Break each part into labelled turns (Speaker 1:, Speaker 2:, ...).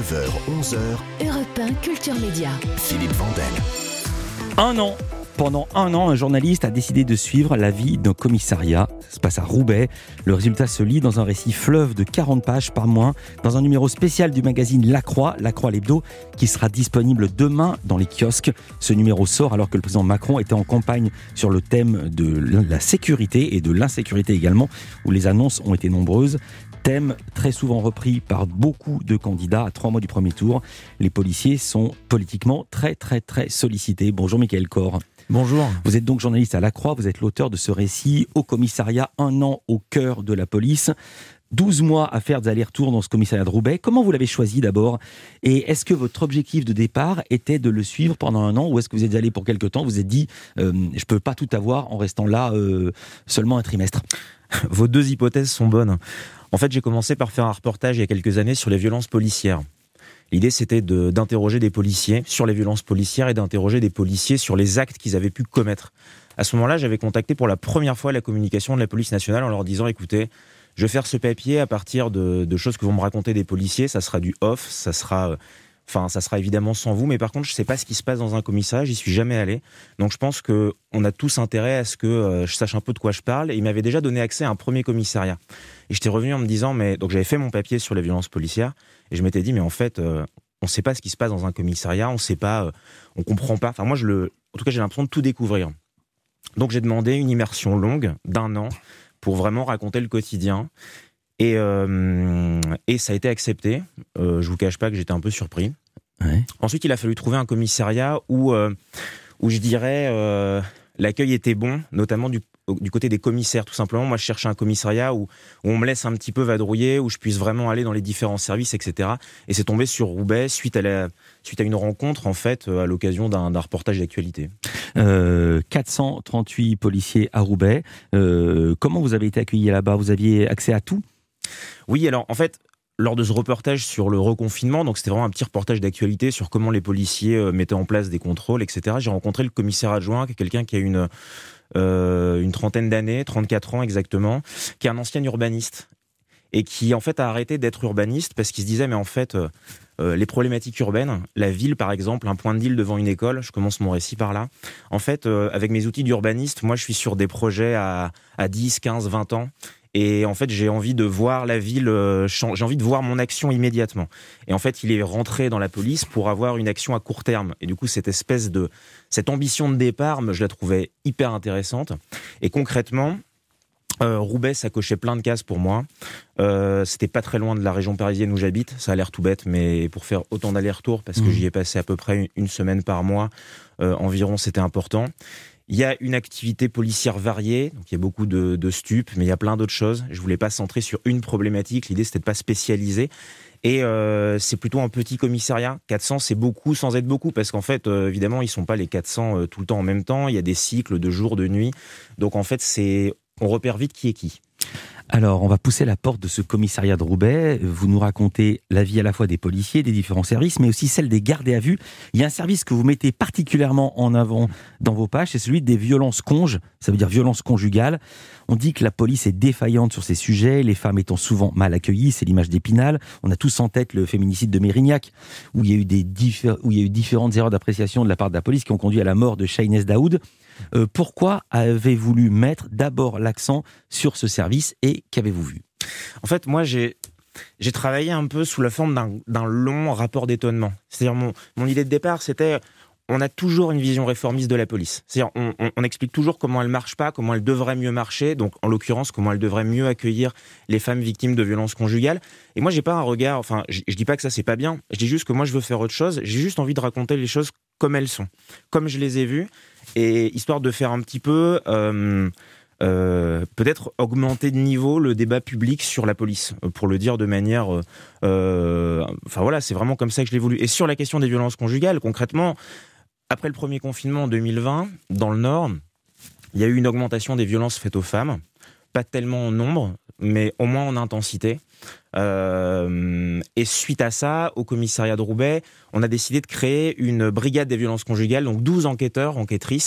Speaker 1: 9h, 11h,
Speaker 2: Europe 1 Culture Média.
Speaker 1: Philippe Vandel.
Speaker 3: Pendant un an, un journaliste a décidé de suivre la vie d'un commissariat. Ça se passe à Roubaix. Le résultat se lit dans un récit fleuve de 40 pages, pas moins, dans un numéro spécial du magazine La Croix l'Hebdo, qui sera disponible demain dans les kiosques. Ce numéro sort alors que le président Macron était en campagne sur le thème de la sécurité et de l'insécurité également, où les annonces ont été nombreuses. Thème très souvent repris par beaucoup de candidats à 3 mois du premier tour. Les policiers sont politiquement très sollicités. Bonjour Mickaël Kor.
Speaker 4: Bonjour.
Speaker 3: Vous êtes donc journaliste à La Croix, vous êtes l'auteur de ce récit au commissariat, un an au cœur de la police. 12 mois à faire des allers-retours dans ce commissariat de Roubaix. Comment vous l'avez choisi d'abord ? Et est-ce que votre objectif de départ était de le suivre pendant un an, ou est-ce que vous êtes allé pour quelque temps, vous vous êtes dit je ne peux pas tout avoir en restant là seulement un trimestre ?
Speaker 4: Vos deux hypothèses sont bonnes. En fait, j'ai commencé par faire un reportage il y a quelques années sur les violences policières. L'idée, c'était d'interroger des policiers sur les violences policières et d'interroger des policiers sur les actes qu'ils avaient pu commettre. À ce moment-là, j'avais contacté pour la première fois la communication de la police nationale en leur disant « Écoutez, je vais faire ce papier à partir de choses que vont me raconter des policiers. Ça sera du off, ça sera évidemment sans vous. Mais par contre, je ne sais pas ce qui se passe dans un commissariat. J'y suis jamais allé. Donc, je pense qu'on a tous intérêt à ce que je sache un peu de quoi je parle. » Et il m'avait déjà donné accès à un premier commissariat. Et j'étais revenu en me disant donc j'avais fait mon papier sur les violences policières. Et je m'étais dit, mais en fait, on ne sait pas ce qui se passe dans un commissariat. On ne sait pas, on ne comprend pas. Enfin, moi, en tout cas, j'ai l'impression de tout découvrir. Donc, j'ai demandé une immersion longue d'1 an pour vraiment raconter le quotidien. Et ça a été accepté. Je ne vous cache pas que j'étais un peu surpris.
Speaker 3: Ouais.
Speaker 4: Ensuite, il a fallu trouver un commissariat où je dirais, l'accueil était bon, notamment du côté des commissaires, tout simplement. Moi, je cherchais un commissariat où on me laisse un petit peu vadrouiller, où je puisse vraiment aller dans les différents services, etc. Et c'est tombé sur Roubaix suite à une rencontre, en fait, à l'occasion d'un reportage d'actualité.
Speaker 3: 438 policiers à Roubaix. Comment vous avez été accueillis là-bas ? Vous aviez accès à tout ?
Speaker 4: Oui, alors, en fait, lors de ce reportage sur le reconfinement, donc c'était vraiment un petit reportage d'actualité sur comment les policiers mettaient en place des contrôles, etc. J'ai rencontré le commissaire adjoint, qui est quelqu'un qui a une trentaine d'années, 34 ans exactement, qui est un ancien urbaniste et qui en fait a arrêté d'être urbaniste parce qu'il se disait mais en fait les problématiques urbaines, la ville par exemple, un point de deal devant une école, je commence mon récit par là, en fait avec mes outils d'urbaniste, moi je suis sur des projets à 10, 15, 20 ans. Et en fait, j'ai envie de voir la ville changer, j'ai envie de voir mon action immédiatement. Et en fait, il est rentré dans la police pour avoir une action à court terme. Et du coup, cette ambition de départ, je la trouvais hyper intéressante. Et concrètement, Roubaix, ça cochait plein de cases pour moi. C'était pas très loin de la région parisienne où j'habite. Ça a l'air tout bête, mais pour faire autant d'allers-retours, parce que j'y ai passé à peu près une semaine par mois environ, c'était important. Il y a une activité policière variée, donc il y a beaucoup de stupes, mais il y a plein d'autres choses. Je voulais pas centrer sur une problématique, l'idée c'était de pas spécialiser. Et c'est plutôt un petit commissariat. 400, c'est beaucoup sans être beaucoup, parce qu'en fait, évidemment, ils sont pas les 400 tout le temps en même temps. Il y a des cycles de jour, de nuit. Donc en fait, on repère vite qui est qui.
Speaker 3: Alors, on va pousser la porte de ce commissariat de Roubaix. Vous nous racontez la vie à la fois des policiers, des différents services, mais aussi celle des gardés à vue. Il y a un service que vous mettez particulièrement en avant dans vos pages, c'est celui des violences conjues, ça veut dire violences conjugales. On dit que la police est défaillante sur ces sujets, les femmes étant souvent mal accueillies, c'est l'image d'Épinal. On a tous en tête le féminicide de Mérignac, où il y a eu différentes erreurs d'appréciation de la part de la police qui ont conduit à la mort de Chahinez Daoud. Pourquoi avez-vous voulu mettre d'abord l'accent sur ce service et qu'avez-vous vu ?
Speaker 4: En fait, moi, j'ai travaillé un peu sous la forme d'un long rapport d'étonnement. C'est-à-dire, mon idée de départ, c'était on a toujours une vision réformiste de la police. C'est-à-dire, on explique toujours comment elle marche pas, comment elle devrait mieux marcher, donc en l'occurrence, comment elle devrait mieux accueillir les femmes victimes de violences conjugales. Et moi, j'ai pas un regard, enfin, je dis pas que ça c'est pas bien, je dis juste que moi je veux faire autre chose, j'ai juste envie de raconter les choses comme elles sont, comme je les ai vues, et histoire de faire un petit peu peut-être augmenter de niveau le débat public sur la police, pour le dire de manière enfin voilà, c'est vraiment comme ça que je l'ai voulu. Et sur la question des violences conjugales, concrètement, après le premier confinement en 2020, dans le Nord, il y a eu une augmentation des violences faites aux femmes, pas tellement en nombre, mais au moins en intensité. Et suite à ça, au commissariat de Roubaix, on a décidé de créer une brigade des violences conjugales, donc 12 enquêteurs, enquêtrices,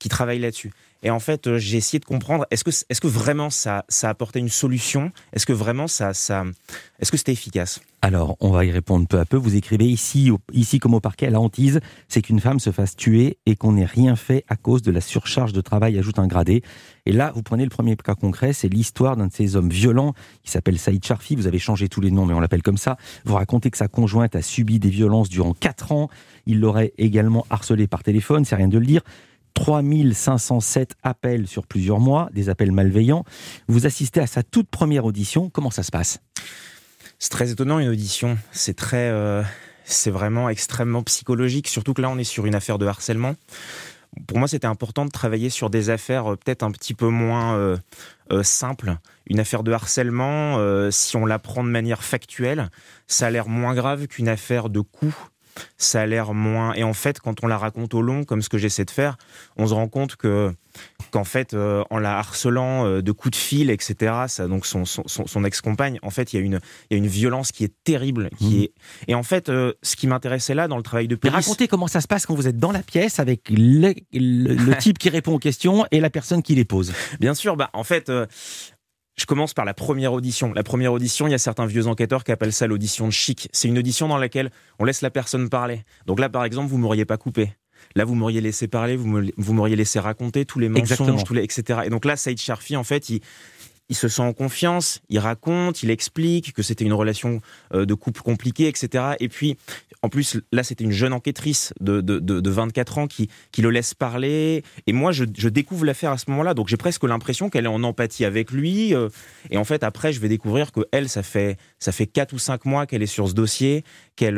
Speaker 4: qui travaillent là-dessus. Et en fait, j'ai essayé de comprendre, est-ce que vraiment ça apportait une solution ? Est-ce que vraiment est-ce que c'était efficace ?
Speaker 3: Alors, on va y répondre peu à peu. Vous écrivez ici comme au parquet, la hantise, c'est qu'une femme se fasse tuer et qu'on n'ait rien fait à cause de la surcharge de travail, ajoute un gradé. Et là, vous prenez le premier cas concret, c'est l'histoire d'un de ces hommes violents qui s'appelle Saïd Charfi. Vous avez changé tous les noms, mais on l'appelle comme ça. Vous racontez que sa conjointe a subi des violences durant 4 ans. Il l'aurait également harcelé par téléphone, c'est rien de le dire. 3507 appels sur plusieurs mois, des appels malveillants. Vous assistez à sa toute première audition. Comment ça se passe ?
Speaker 4: C'est très étonnant, une audition. C'est vraiment extrêmement psychologique, surtout que là, on est sur une affaire de harcèlement. Pour moi, c'était important de travailler sur des affaires peut-être un petit peu moins simples. Une affaire de harcèlement, si on la prend de manière factuelle, ça a l'air moins grave qu'une affaire de coups. Ça a l'air moins... Et en fait, quand on la raconte au long, comme ce que j'essaie de faire, on se rend compte qu'en fait, en la harcelant de coups de fil, etc., donc son ex-compagne, en fait, il y a une violence qui est terrible. Et en fait, ce qui m'intéressait là, dans le travail de police...
Speaker 3: Mais racontez comment ça se passe quand vous êtes dans la pièce avec le type qui répond aux questions et la personne qui les pose.
Speaker 4: Bien sûr, en fait... Je commence par la première audition. La première audition, il y a certains vieux enquêteurs qui appellent ça l'audition de chic. C'est une audition dans laquelle on laisse la personne parler. Donc là, par exemple, vous ne m'auriez pas coupé. Là, vous m'auriez laissé parler, vous m'auriez laissé raconter tous les mensonges, etc. Et donc là, Saïd Charfi, en fait, il se sent en confiance, il raconte, il explique que c'était une relation de couple compliquée, etc. Et puis, en plus, là, c'était une jeune enquêtrice de 24 ans qui le laisse parler. Et moi, je découvre l'affaire à ce moment-là. Donc, j'ai presque l'impression qu'elle est en empathie avec lui. Et en fait, après, je vais découvrir que elle, ça fait 4 ou 5 mois qu'elle est sur ce dossier, qu'elle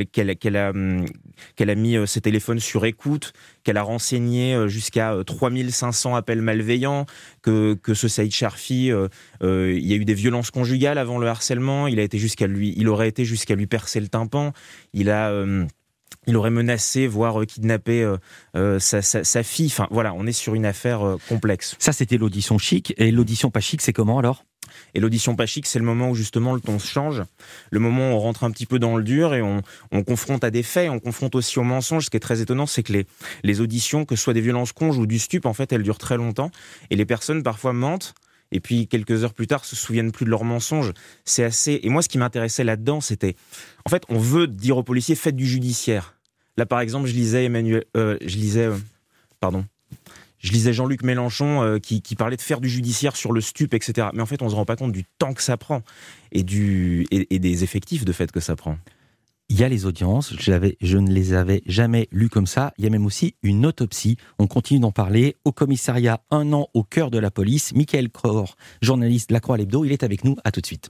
Speaker 4: a mis ses téléphones sur écoute, qu'elle a renseigné jusqu'à 3500 appels malveillants, que ce Saïd Charfi, il y a eu des violences conjugales avant le harcèlement, il aurait été jusqu'à lui percer le tympan, il aurait menacé, voire kidnappé sa fille. Enfin, voilà, on est sur une affaire complexe.
Speaker 3: Ça, c'était l'audition chic. Et l'audition pas chic, c'est comment alors ?
Speaker 4: Et l'audition pas chic, c'est le moment où justement le ton se change, le moment où on rentre un petit peu dans le dur et on confronte à des faits, on confronte aussi aux mensonges. Ce qui est très étonnant, c'est que les auditions, que ce soit des violences conjugales ou du stup, en fait, elles durent très longtemps. Et les personnes parfois mentent, et puis quelques heures plus tard se souviennent plus de leurs mensonges. C'est assez... Et moi, ce qui m'intéressait là-dedans, c'était... En fait, on veut dire aux policiers, faites du judiciaire. Là, par exemple, je lisais Jean-Luc Mélenchon qui parlait de faire du judiciaire sur le stup, etc. Mais en fait, on ne se rend pas compte du temps que ça prend et des effectifs de fait que ça prend.
Speaker 3: Il y a les audiences, je ne les avais jamais lues comme ça. Il y a même aussi une autopsie. On continue d'en parler. Au commissariat, 1 an au cœur de la police. Mickaël Cror, journaliste de La Croix à l'Hebdo, il est avec nous. À tout de suite.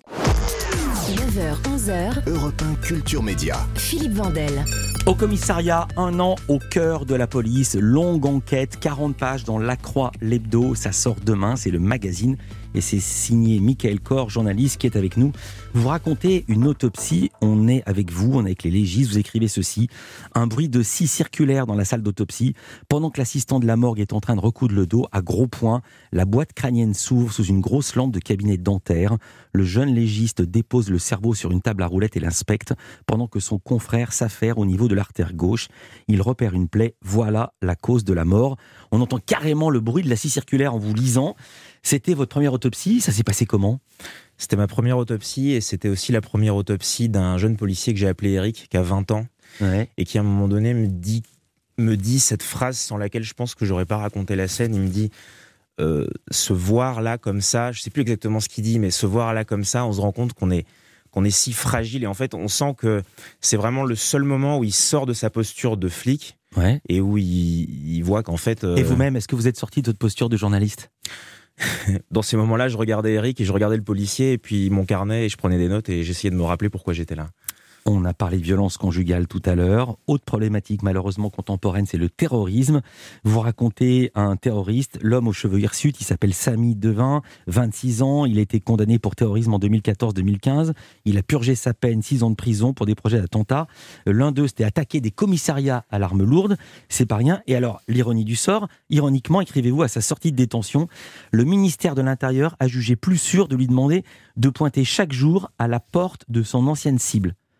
Speaker 2: 9h, 11h.
Speaker 1: Europe 1 Culture Média.
Speaker 2: Philippe Vandel.
Speaker 3: Au commissariat, 1 an au cœur de la police. Longue enquête, 40 pages dans La Croix l'Hebdo. Ça sort demain, c'est le magazine. Et c'est signé Mickaël Cror, journaliste, qui est avec nous. Vous racontez une autopsie. On est avec vous, on est avec les légistes. Vous écrivez ceci. Un bruit de scie circulaire dans la salle d'autopsie. Pendant que l'assistant de la morgue est en train de recoudre le dos, à gros points, la boîte crânienne s'ouvre sous une grosse lampe de cabinet dentaire. Le jeune légiste dépose le cerveau sur une table à roulettes et l'inspecte, pendant que son confrère s'affaire au niveau de l'artère gauche. Il repère une plaie. Voilà la cause de la mort. On entend carrément le bruit de la scie circulaire en vous lisant. C'était votre première autopsie, ça s'est passé comment ?
Speaker 4: C'était ma première autopsie et c'était aussi la première autopsie d'un jeune policier que j'ai appelé Eric, qui a 20 ans, et qui à un moment donné me dit cette phrase sans laquelle je pense que j'aurais pas raconté la scène. Il me dit se voir là comme ça, je sais plus exactement ce qu'il dit, mais se voir là comme ça, on se rend compte qu'on est si fragile, et en fait on sent que c'est vraiment le seul moment où il sort de sa posture de flic et où il voit qu'en fait...
Speaker 3: Et vous-même, est-ce que vous êtes sorti de votre posture de journaliste ?
Speaker 4: Dans ces moments-là, je regardais Eric et je regardais le policier et puis mon carnet et je prenais des notes et j'essayais de me rappeler pourquoi j'étais là.
Speaker 3: On a parlé de violence conjugale tout à l'heure. Autre problématique malheureusement contemporaine, c'est le terrorisme. Vous racontez un terroriste, l'homme aux cheveux hirsutes, il s'appelle Samy Devin, 26 ans. Il a été condamné pour terrorisme en 2014-2015. Il a purgé sa peine, 6 ans de prison pour des projets d'attentat. L'un d'eux, c'était attaquer des commissariats à l'arme lourde. C'est pas rien. Et alors, l'ironie du sort, ironiquement, écrivez-vous à sa sortie de détention, le ministère de l'Intérieur a jugé plus sûr de lui demander de pointer chaque jour à la porte de son ancienne cible.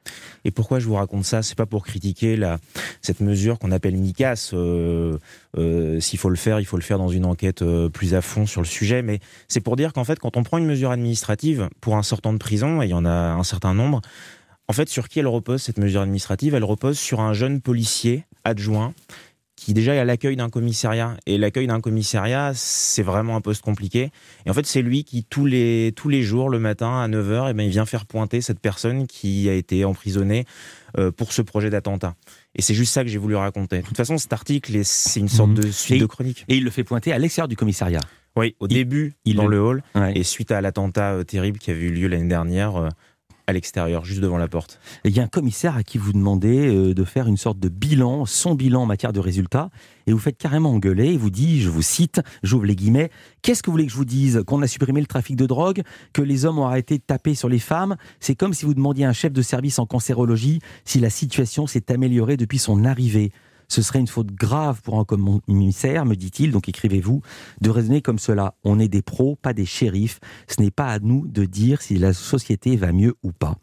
Speaker 4: Et pourquoi je vous raconte ça ? C'est pas pour critiquer cette mesure qu'on appelle Micas. S'il faut le faire, il faut le faire dans une enquête plus à fond sur le sujet. Mais c'est pour dire qu'en fait, quand on prend une mesure administrative pour un sortant de prison, et il y en a un certain nombre, en fait, sur qui elle repose, cette mesure administrative ? Elle repose sur un jeune policier adjoint qui déjà est à l'accueil d'un commissariat. Et l'accueil d'un commissariat, c'est vraiment un poste compliqué. Et en fait, c'est lui qui, tous les jours, le matin, à 9h, il vient faire pointer cette personne qui a été emprisonnée pour ce projet d'attentat. Et c'est juste ça que j'ai voulu raconter. De toute façon, cet article, c'est une sorte de suite de chronique.
Speaker 3: Et il le fait pointer à l'extérieur du commissariat.
Speaker 4: Oui, au début, dans le hall,
Speaker 3: ouais.
Speaker 4: Et suite à l'attentat terrible qui avait eu lieu l'année dernière, à l'extérieur, juste devant la porte.
Speaker 3: Et il y a un commissaire à qui vous demandez de faire une sorte de bilan, son bilan en matière de résultats, et vous faites carrément engueuler, il vous dit, je vous cite, j'ouvre les guillemets, qu'est-ce que vous voulez que je vous dise ? Qu'on a supprimé le trafic de drogue ? Que les hommes ont arrêté de taper sur les femmes ? C'est comme si vous demandiez à un chef de service en cancérologie si la situation s'est améliorée depuis son arrivée. Ce serait une faute grave pour un commissaire, me dit-il, donc écrivez-vous, de raisonner comme cela. On est des pros, pas des shérifs. Ce n'est pas à nous de dire si la société va mieux ou pas.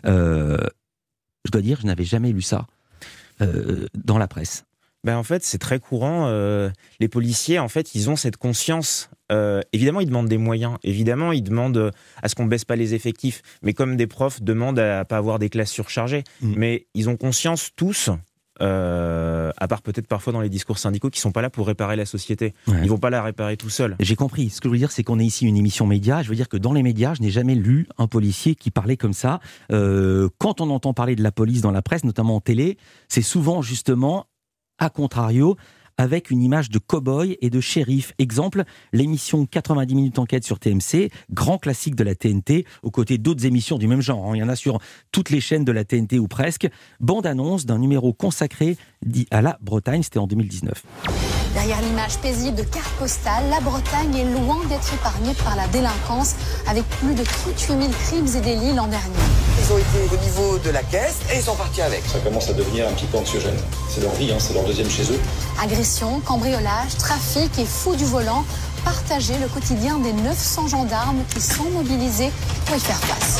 Speaker 3: Je dois dire, je n'avais jamais lu ça dans la presse.
Speaker 4: En fait, c'est très courant. Les policiers, en fait, ils ont cette conscience. Évidemment, ils demandent des moyens. Évidemment, ils demandent à ce qu'on ne baisse pas les effectifs. Mais comme des profs demandent à ne pas avoir des classes surchargées. Mais ils ont conscience tous... à part peut-être parfois dans les discours syndicaux qui sont pas là pour réparer la société. Ouais. Ils vont pas la réparer tout seuls.
Speaker 3: J'ai compris. Ce que je veux dire, c'est qu'on est ici une émission média. Je veux dire que dans les médias, je n'ai jamais lu un policier qui parlait comme ça. Quand on entend parler de la police dans la presse, notamment en télé, c'est souvent justement, à contrario, avec une image de cow-boy et de shérif. Exemple, l'émission 90 minutes enquête sur TMC, grand classique de la TNT, aux côtés d'autres émissions du même genre. Il y en a sur toutes les chaînes de la TNT ou presque. Bande-annonce d'un numéro consacré à la Bretagne, c'était en 2019.
Speaker 1: Derrière l'image paisible de carte postale, la Bretagne est loin d'être épargnée par la délinquance, avec plus de 38 000 crimes et délits l'an dernier.
Speaker 5: Ils ont été au niveau de la caisse et ils sont partis avec.
Speaker 6: Ça commence à devenir un petit peu anxiogène. C'est leur vie, c'est leur deuxième chez eux.
Speaker 1: Agression, cambriolage, trafic et fous du volant. Partager le quotidien des 900 gendarmes qui sont mobilisés pour y faire face.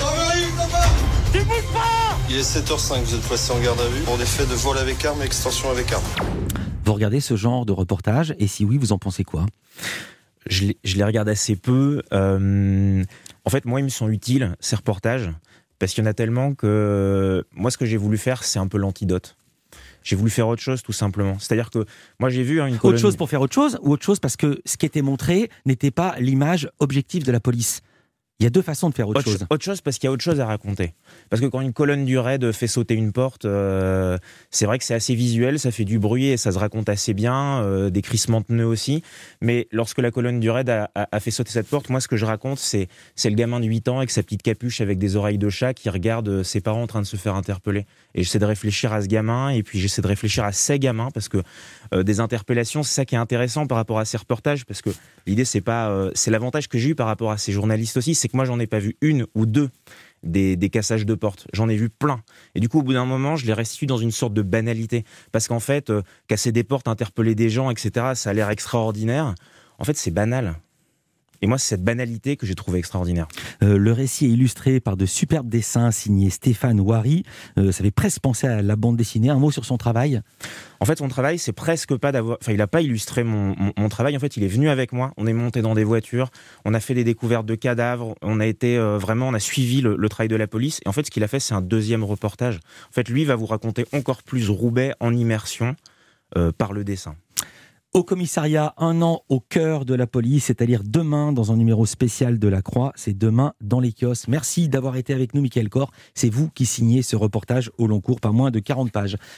Speaker 7: Il est 7h05, vous êtes placé en garde à vue pour des faits de vol avec arme et extorsion avec arme.
Speaker 3: Vous regardez ce genre de reportage et si oui, vous en pensez quoi ?
Speaker 4: Je les regarde assez peu. En fait, moi, ils me sont utiles, ces reportages, parce qu'il y en a tellement que moi, ce que j'ai voulu faire, c'est un peu l'antidote. J'ai voulu faire autre chose, tout simplement. C'est-à-dire que moi, j'ai vu une colonne...
Speaker 3: Autre chose pour faire autre chose, ou autre chose parce que ce qui était montré n'était pas l'image objective de la police ? Il y a deux façons de faire autre chose.
Speaker 4: Autre chose parce qu'il y a autre chose à raconter. Parce que quand une colonne du raid fait sauter une porte, c'est vrai que c'est assez visuel, ça fait du bruit et ça se raconte assez bien, des crissements de pneus aussi. Mais lorsque la colonne du raid a fait sauter cette porte, moi ce que je raconte, c'est le gamin de 8 ans avec sa petite capuche avec des oreilles de chat qui regarde ses parents en train de se faire interpeller. Et j'essaie de réfléchir à ce gamin et puis j'essaie de réfléchir à ces gamins parce que des interpellations, c'est ça qui est intéressant par rapport à ces reportages parce que l'idée c'est pas... c'est l'avantage que j'ai eu par rapport à ces journalistes aussi, c'est que moi j'en ai pas vu une ou deux des cassages de portes, j'en ai vu plein et du coup au bout d'un moment je les restitue dans une sorte de banalité parce qu'en fait casser des portes, interpeller des gens, etc., ça a l'air extraordinaire, en fait c'est banal. Et moi, c'est cette banalité que j'ai trouvée extraordinaire.
Speaker 3: Le récit est illustré par de superbes dessins signés Stéphane Ouari. Ça fait presque penser à la bande dessinée. Un mot sur son travail ?
Speaker 4: En fait, son travail, c'est presque pas d'avoir... Enfin, il n'a pas illustré mon travail. En fait, il est venu avec moi. On est monté dans des voitures. On a fait des découvertes de cadavres. On a été vraiment... On a suivi le travail de la police. Et en fait, ce qu'il a fait, c'est un deuxième reportage. En fait, lui va vous raconter encore plus Roubaix en immersion par le dessin.
Speaker 3: Au commissariat, 1 an au cœur de la police, c'est-à-dire demain dans un numéro spécial de La Croix, c'est demain dans les kiosques. Merci d'avoir été avec nous, Mickaël Kor. C'est vous qui signez ce reportage au long cours, pas moins de 40 pages.